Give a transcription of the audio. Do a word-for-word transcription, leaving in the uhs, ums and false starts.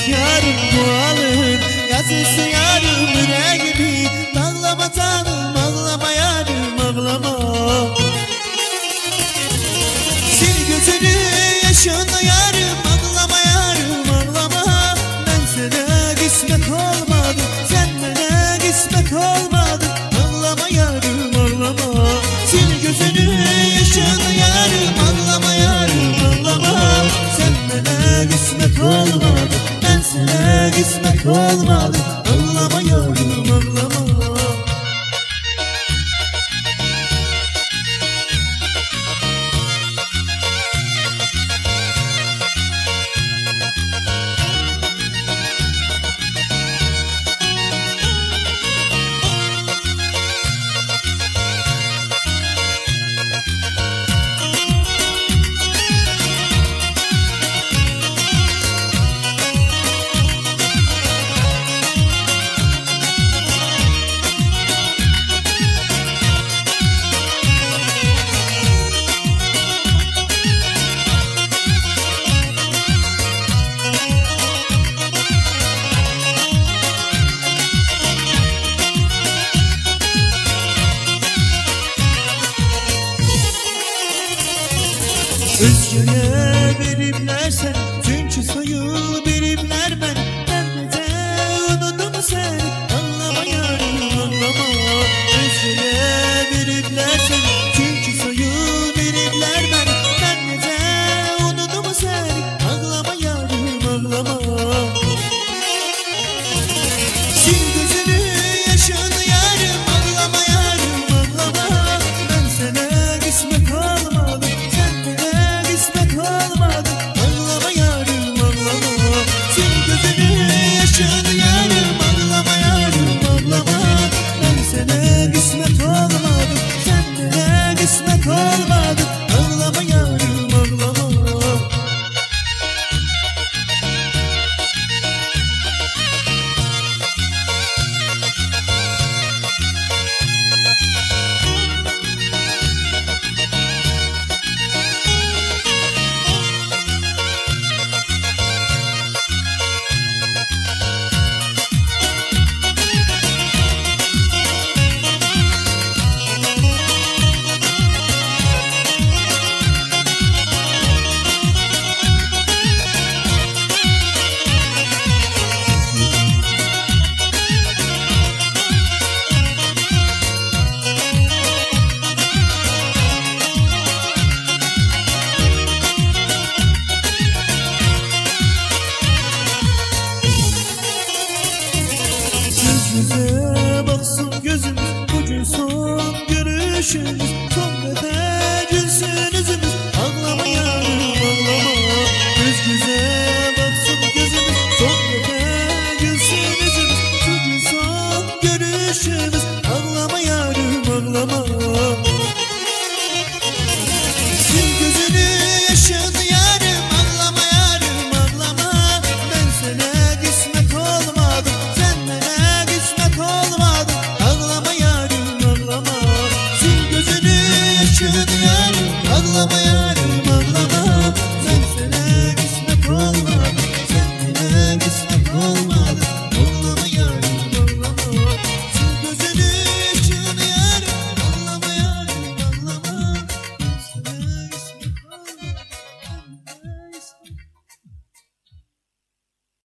yarım dualın yazısı yarım yüreğimi ağlama canım ağlama yarım ağlama. Sil gözünü yaşınla yarım ağlama yarım ağlama. Ben sana kısmet olmadım sen bana kısmet olmadın ağlama yarım ağlama. Sil gözünü yaşınla yarım ağlama yarım ağlama. Sen bana kısmet olmadın ben sana kısmet olmadım ağlama yarım ağlama. Özgüne verimler sen çünkü sayıl birimler ben.